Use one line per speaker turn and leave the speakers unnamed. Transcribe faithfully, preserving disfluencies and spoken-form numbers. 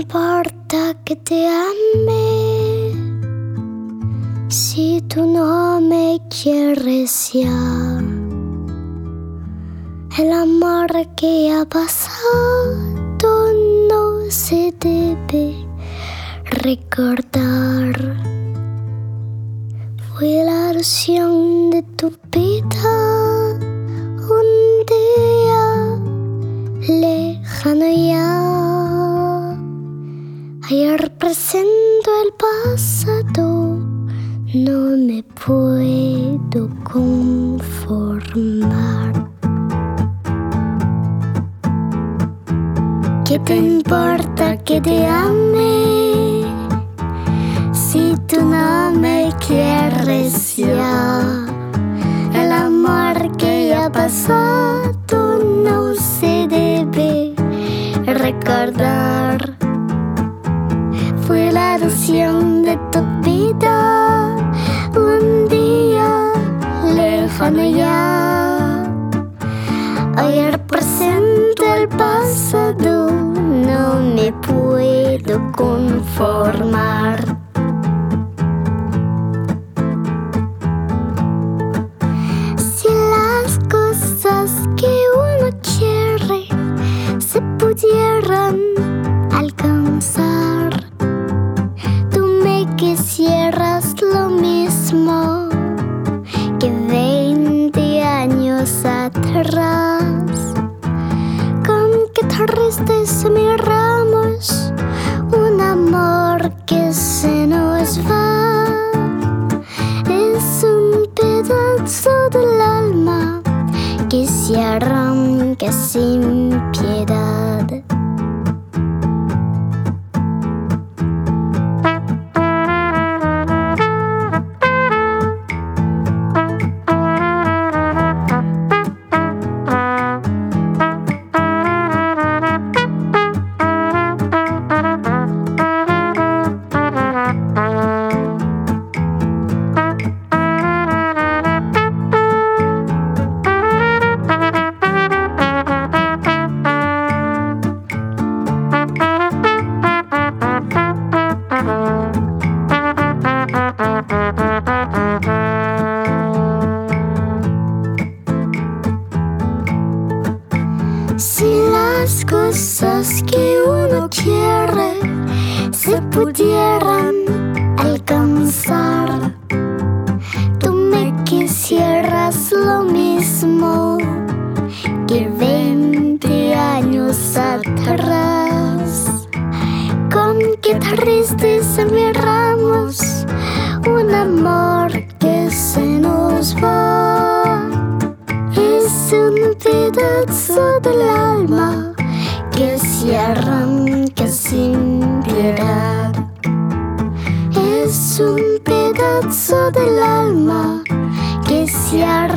importa que te ame si tú no me quieres ya? El amor que ha pasado no se debe recordar. Fui la ilusión de tu vida un día lejano ya. Ayer presento el pasado, no me puedo conformar. ¿Qué te importa que te ame si tú no me quieres ya? El amor que ya ha pasado no se debe recordar. Fue la ilusión de tu vida un día lejano ya. Ayer presento el pasado, no me puedo conformar. Si las cosas que uno quiere se pudieran alcanzar, tú me quisieras lo mismo que veinte años atrás. Con qué tristeza miramos un amor que se nos va. Es un pedazo del alma que se arranca sin piedad. Si las cosas que uno quiere se pudieran alcanzar, tú me quisieras lo mismo que veinte años atrás. Con qué tristeza miramos un amor que se nos va. Es un pedazo del alma que se arranca sin piedad. Es un pedazo del alma que se arranca